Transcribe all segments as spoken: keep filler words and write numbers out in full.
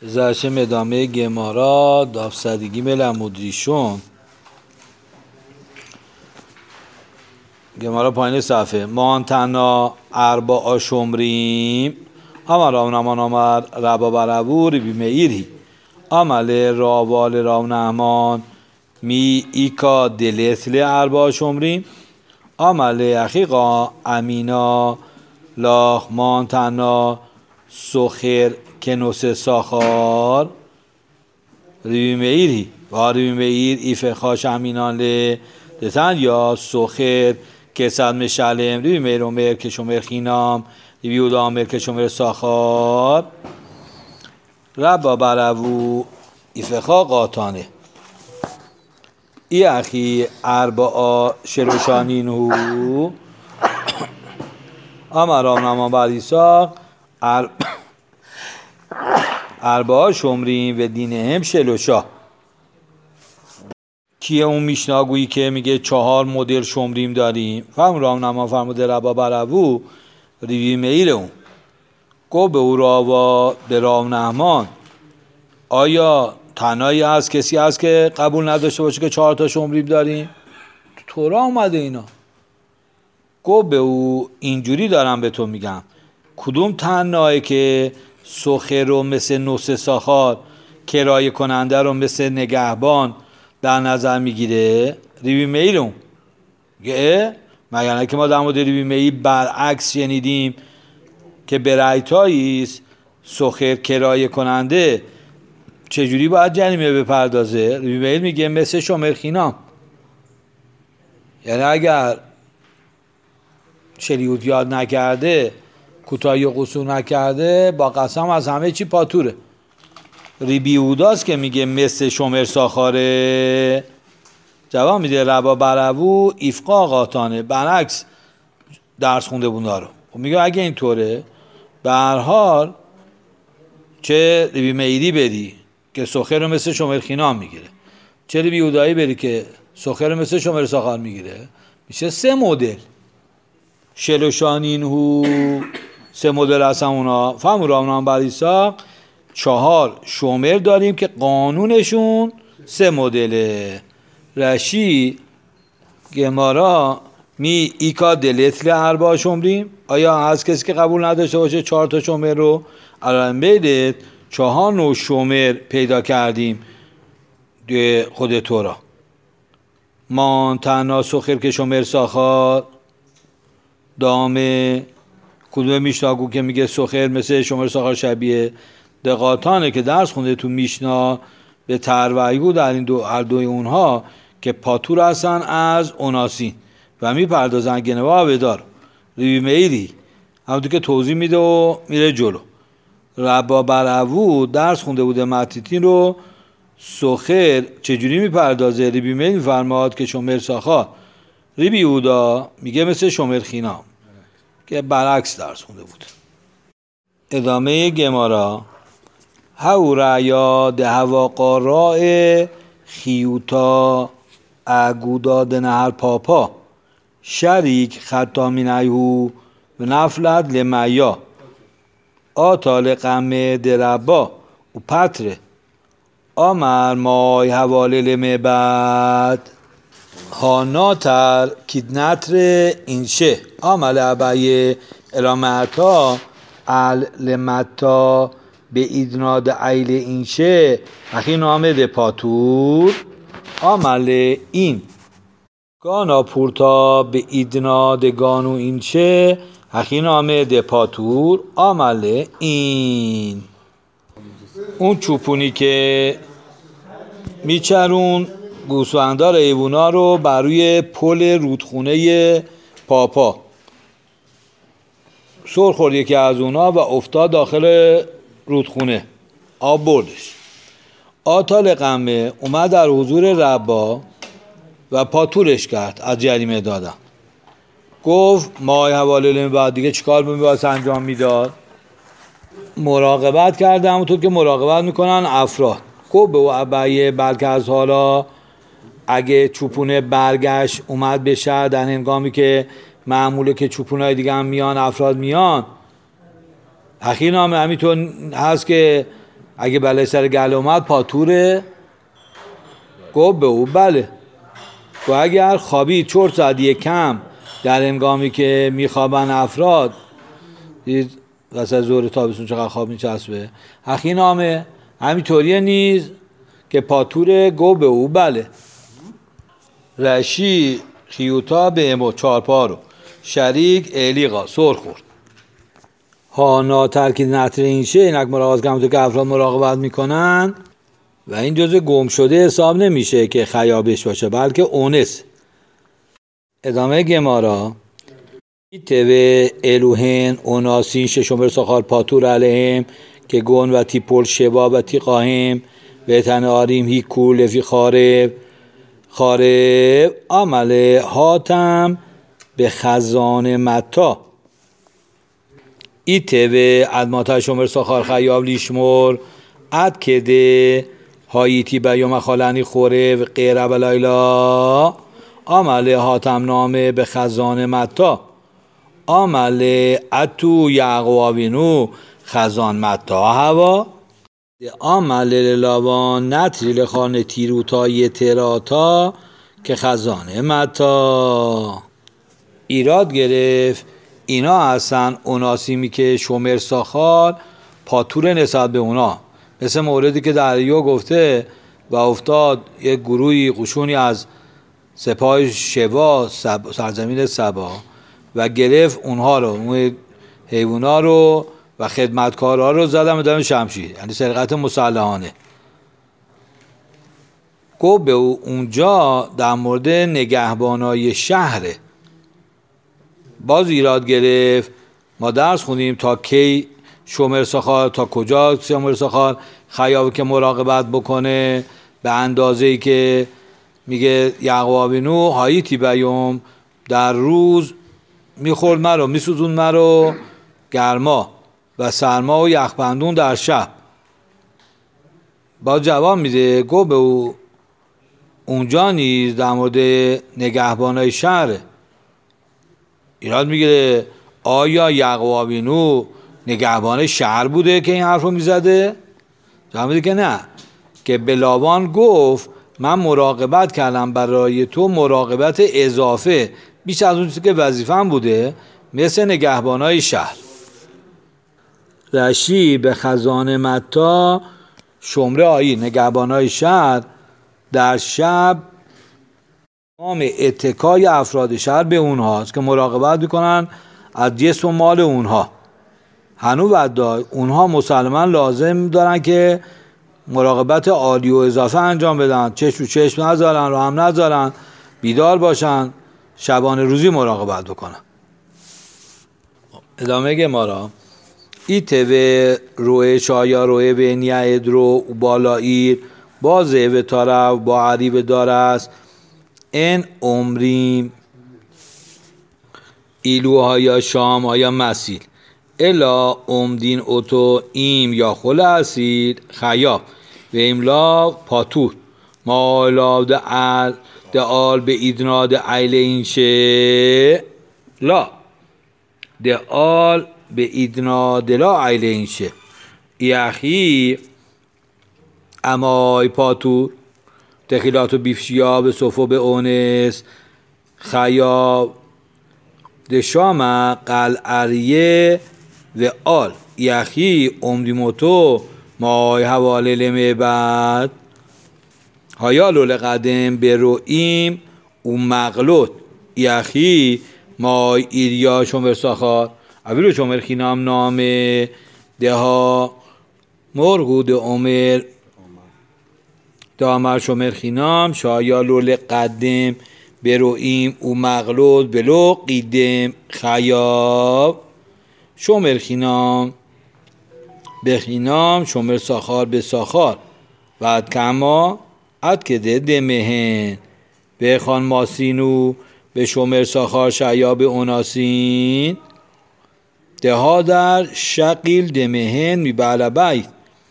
زرشم ادامه گمارا دافصدگی ملمودریشون گمارا پایین صفحه مانتنا اربا شمریم امر راونمان آمد ربا برابو ریبی میری عمل راوال راونمان می ایکا دلتل اربا شمریم عمل اخیقا امینا لاخ مانتنا سخر کنوس ساخار ریبی میری و ریبی میر ایفه خاش امینان لی دتن یا سخر کسد مشلم ریبی میر امر کشمر خینام ریبی اودا امر کشمر ساخار ربا برابو ایفه خا قاطانه ای اخی اربعا شروشانینهو امرام نمان بر ایساق اربعا شمریم و دینه هم شلوشا کیه اون میشناگویی که میگه چهار مدل شمریم داریم فهم رام نمان فرموده ربا برابو ریوی میره اون گو به او راوا به رام نمان آیا تنهایی هست کسی هست که قبول نداشته باشه که چهار تا شمریم داریم؟ تو تورا اومده اینا. گو به او اینجوری دارم به تو میگم کدوم تنهایی که سخر رو مثل نوس ساخار کرایه کننده رو مثل نگهبان در نظر میگیره؟ ریوی میلون گه مگر که ما در مورد ریوی میل برعکس شنیدیم که برایتاییست سخر کرایه کننده چجوری باید جریمه بپردازه؟ ریوی میل میگه مثل شمر خینام، یعنی اگر شریعت یاد نکرده کوتاهی و قصور نکرده با قسم از همه چی پاتوره. ریبی اوداست که میگه مثل شمر ساخاره جواب میده ربا برابو ایفقا قاطانه برعکس درس خونده بونده رو میگه اگه اینطوره به هر حال چه ریبی میری بری که سخر رو مثل شمر خینام میگیره چه ریبی اودایی بری که سخر رو مثل شمر ساخار میگیره میشه سه مدل شلوشانین هو سه مدل هستن اونا فهم رامنان بریساق چهار شمر داریم که قانونشون سه مدله رشی گمارا می ایکا دلتل اربا شمریم آیا هست کسی که قبول نداشته باشه چهار تا شمر رو الان بیدت چهار نوع شمر پیدا کردیم خود تو را مان تنها سخر که شمر ساخار دامه کدوم میشناگو که میگه سخر مثل شمر ساخار شبیه دقاتانه که درس خونده تو میشنا به ترویگو در این دو هر دوی اونها که پاتور هستن از اوناسین و میپردازن گنوا بدار ریوی میری همونطور که توضیح میده و میره جلو. ربا برابو درس خونده بوده متیتین رو سخر چجوری میپردازه ریبی میل میفرماد که شمر ساخار ریبی اودا میگه مثل شمر خینام که برعکس درس خونده بود. ادامه گمارا هاو رعیا ده هوا قارای خیوتا اگوداد نهر پاپا شریک خطامی نیهو و نفلت لمیا آتال قمه دربا و پتره آمر مای حواله لمه بعد هاناتر کدنتر اینشه آمل عبایه ارامتا ال لمتا به ایدناد ایل اینشه اخی نامه ده پاتور آمل این گانا پورتا به ایدناد گانو اینشه اخی نامه ده پاتور آمل این اون چوپونی که میچرون گوسفندار ایوونا رو بر روی پل رودخونه پاپا سر خورد یکی از اونا و افتاد داخل رودخونه آب بردش آتال قمه اومد در حضور ربا و پاتورش کرد از جریمه دادن گفت مای حواله بعد دیگه چیکار می‌باید انجام میداد مراقبت کرده همونطور که مراقبت میکنن افراد گفت به او عبایه بلکه از حالا اگه چوپونه برگشت اومد به شهر در هنگامی که معموله که چوپونای دیگه هم میان افراد میان اخی نامه همینطور هست که اگه بله سر گله اومد پاتوره گفت به او بله. و اگر خوابید چرت زد یک کم در هنگامی که میخوابن افراد، دید وسط ظهر تابستون چقدر خواب میچسبه، اخی نامه همینطوریه نیز که پاتوره گفت به او بله. رشی خیوتا به امو چارپا رو شریک الیقا سر خورد. هانا ترکید نطر این شه اینک مراقبت کنم تو که افراد مراقبت میکنن و این جزء گم شده حساب نمیشه که خیابش باشه بلکه اونس. ادامه گمارا ایتوه الوهن اوناسین ششمر سخال پاتور علیهم که گون و تی پول شبا و تی قاهم و تن آریم هی کول فی خارب خارب عمل هاتم به خزان متا ایتوه ادماتا شمر سخال خیاب لیشمر اد کده هاییتی بیوم خالنی خوره و غیر بلایلا عمل هاتم نامه به خزان متا عمل اتو یعقوابینو خزان متا هوا عمل لاوان نتریل خانه تیروتا یه تراتا که خزانه متا. ایراد گرفت اینا هستن اوناسیمی که شمر ساخال پاتور نسبت به اونا، مثل موردی که دریو گفته و افتاد یک گروهی قشونی از سپاه شبا سرزمین سبا و گرفت اونها رو، اون حیونا رو و خدمتکارها رو زدن به دم شمشیر، یعنی سرقت مسلحانه. گفت به اونجا در مورد نگهبانای شهره. باز ایراد گرفت ما درس خوندیم تا کی شمر ساخال، تا کجا شمر ساخال خیاب که مراقبت بکنه، به اندازه‌ای که میگه یعقوبینو هاییتی بیوم در روز میخورد مرو میسوزون مرو گرما و سرما و یخبندون در شب. با جواب میده گفت به او اونجا نیز در مورد نگهبانای شهره. ایراد میگیره آیا یعقوبینو نگهبان شهر بوده که این حرف رو میزده؟ جواب میده که نه، که به لاوان گفت من مراقبت کردم برای تو مراقبت اضافه بیش از اون چیزی که وظیفه‌ام بوده، مثل نگهبانای شهر. رشی به خزانه متا شمره آیی نگهبانای شهر در شب تمام اتکای افراد شهر به اونهاست که مراقبت میکنن از جسم و مال اونها. هنو بعد اونها مسلمان لازم دارن که مراقبت عالی و اضافه انجام بدن، چشم و چشم نذارن، رو هم نذارن، بیدار باشن، شبانه روزی مراقبت بکنن. ادامه گمارا ایتوه روی شایا روی به نیعد رو بالایی بازه و طرف با عریب دار است این عمریم ایلوها یا شام ها یا مسیل الا امدین اوتو ایم یا خل اسید خیاب و املا پاتور مالا ده ال ده آل به ایدنا ده ایل اینشه لا ده آل به ایدنا ده لا ایل اینشه یخی امای پاتور تخیلات و بیفشیا به صفو به اونس خیاب ده شام قل اریه و آل یخی امدی موتو مای حواله لمه بعد هایالو لقدم به رویم او مغلوط یخی مای ایریا شمر ساخار اویلو شمر خینام نامه ده ها مرگو ده عمر دامر شمر خینام شایالو لقدم به رویم او مغلوط بلو قیدم خیاب شمر خینام به خینام شمر ساخار به ساخار بعد کما اد که ده دمهن به خان ماسینو به شمر ساخار شیاب اوناسین ده ها در شقیل دمهن می بله بیت.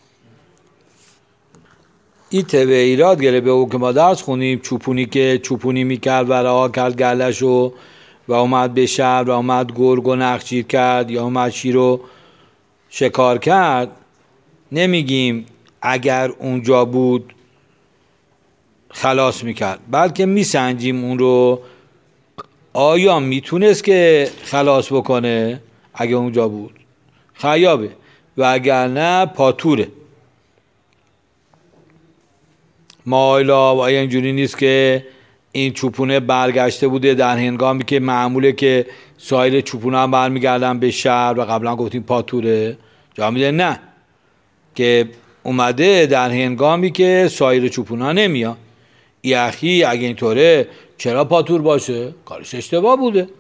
ای تبه ایراد گره به او که ما درس خونیم چوپونی که چوپونی میکرد و رها کرد گلشو و اومد به شهر و اومد گرگ و نخچیر کرد یا اومد شیر رو شکار کرد، نمیگیم اگر اونجا بود خلاص میکرد، بلکه میسنجیم اون رو آیا میتونست که خلاص بکنه. اگه اونجا بود خیابه و اگر نه پاتوره. مایلا و آیا اینجوری نیست که این چوپونه برگشته بوده در هنگامی که معموله که سایر چوپونه هم برمیگردن به شهر و قبلا گفتیم پاتوره؟ جا میده نه، که اومده در هنگامی که سایر چوپونه نمیاد. یخی اگه اینطوره چرا پاتور باشه؟ کارش اشتباه بوده.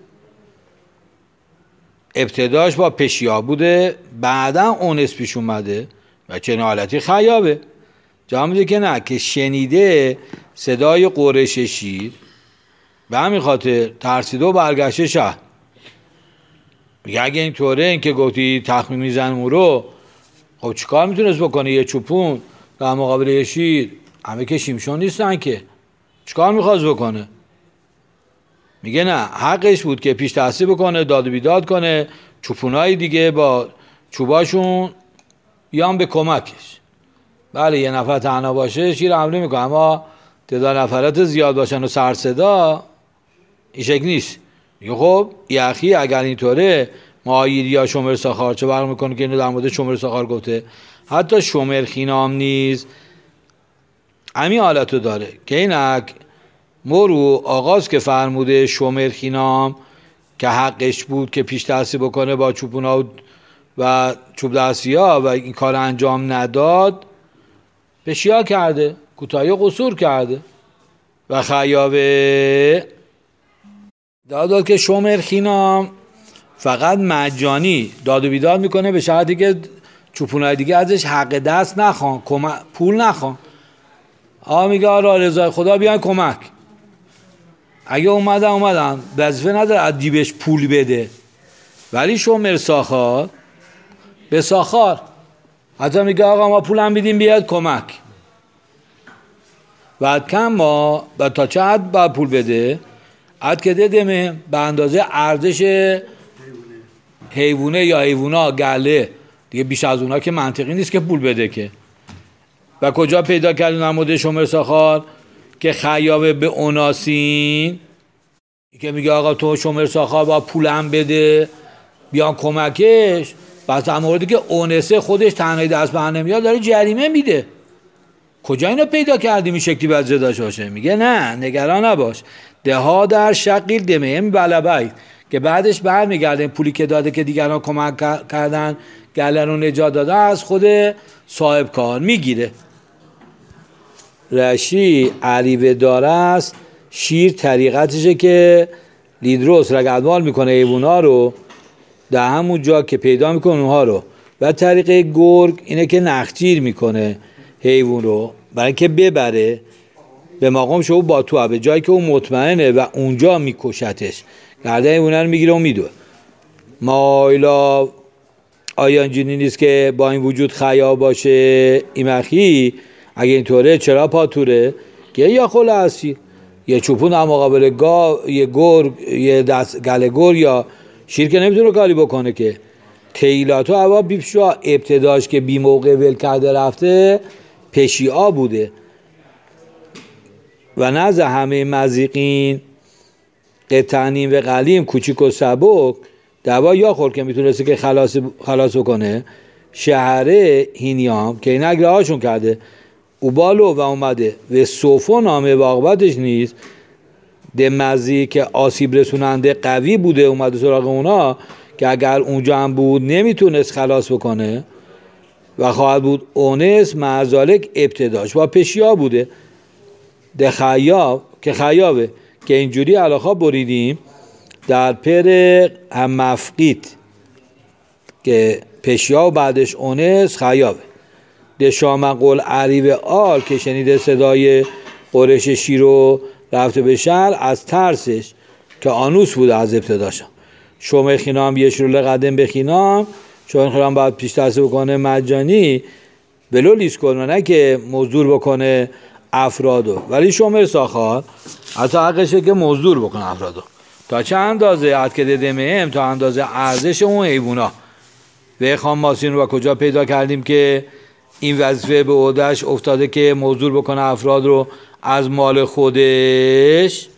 ابتداش با پشیا بوده، بعدا اونس پیش اومده و چنین حالتی خیابه. جا میده که نه، که شنیده صدای قرش شیر به همین خاطر ترسیده و برگشته شهر. میگه اگه اینطوره، این که گفتی تخمین میزنم رو، خب چیکار میتونست بکنه یه چوپون در مقابل یه شیر؟ همه که شیمشون نیستن که، چیکار میخواست بکنه؟ میگه نه، حقش بود که پیش تحصیل بکنه، داد و بیداد کنه، چوپونای دیگه با چوباشون بیان به کمکش. بله یه نفر تنها باشه شیر حمله میکنه، اما تعداد نفرات زیاد باشن و سر صدا این شکل نیست. میگه خب یخی اگر اینطوره مایید یا شمر ساخار چه برق میکنه که اینو در مورد شمر ساخار گفته. حتی شمر خینام نیز همین حالتو داره که اینک مرو آغاز که فرموده شمر خینام که حقش بود که پیش دستی بکنه با چوبونا و چوب دستی ها و این کار انجام نداد، پشیا کرده، کوتاهی قصور کرده و خیابه داد که شمر خینام فقط مجانی داد و بیداد میکنه به شرطی که چوپونای دیگه ازش حق دست نخوان، پول نخوان. آقا میگه آره رضای خدا بیان کمک. اگه اومدن اومدن وظیفه نداره از دیبش پول بده، ولی شمر ساخار به ساخار حتی میگه آقا ما پولم بیدیم بیاد کمک. بعد کم ما و تا چه حد باید پول بده؟ حد که دمه به اندازه ارزش حیوانه یا حیوانا گله دیگه، بیش از اونا که منطقی نیست که پول بده که. و کجا پیدا کردن نموده شمر ساخار که خیابه به اوناسین که میگه آقا تو شمر ساخار با پولم بده بیان کمکش، پس در موردی که اونسه خودش تنهایی دست به نمیاد داره جریمه میده. کجا اینو پیدا کردیم این شکلی باید زداش باشه؟ میگه نه نگران نباش، ده ها در شقیل دمهم بلبید، که بعدش برمیگرده پولی که داده که دیگران کمک کردن گله رو نجات داده از خود صاحب کار میگیره. رشی عریبه داره است، شیر طریقتشه که لیدروس رگدوال میکنه حیوونا رو در همون جا که پیدا میکنه اونها رو، و طریقه گرگ اینه که نخجیر میکنه حیوان رو برای که ببره به مقام شو با تو به جایی که اون مطمئنه و اونجا میکشتش، گرده حیوانه رو میگیره و میدوه. مایلا آیا اینجوری نیست که با این وجود خیاب باشه ایمخی؟ اگه اینطوره چرا پاتوره؟ که یا خلاصی یه چوپون در مقابل گا یه گرگ یه دست گله گرگ یا شیر که نمیتونه کاری بکنه که. تیلاتو هوا بیپشا ابتداش که بی موقع ول کرده رفته پشیعا بوده و نزد همه مزیقین قطعنیم و قلیم کوچیک و سبک دوا یا خور که میتونسته که خلاص خلاص کنه. شهره هینیام که این اگره هاشون کرده اوبالو و اومده و صوفو نامه واقعاتش نیست ده مزی که آسیب رسوننده قوی بوده اومده سراغ اونا که اگر اونجا هم بود نمیتونست خلاص بکنه و خواهد بود اونس معزالک ابتداش با پشیا بوده ده خیاب که خیابه که اینجوری علاقه بریدیم در پر هم مفقید که پشیا و بعدش اونس خیابه. ده شامقل عریب آل که شنیده صدای قرش شیرو رفته به شهر از ترسش که آنوس بوده از ابتداشم. شما خینام یه شروع قدم بخینام چون خیرام باید پیش تحصیل بکنه مجانی بلو لیست کنه نه که مزدور بکنه افرادو، ولی شما ساخار حتی حقشه که مزدور بکنه افرادو تا چه اندازه؟ حد که دمه هم تا اندازه ارزش اون حیوونا. و خام ماسین رو کجا پیدا کردیم که این وظیفه به عهده‌اش افتاده که موضوع بکنه افراد رو از مال خودش،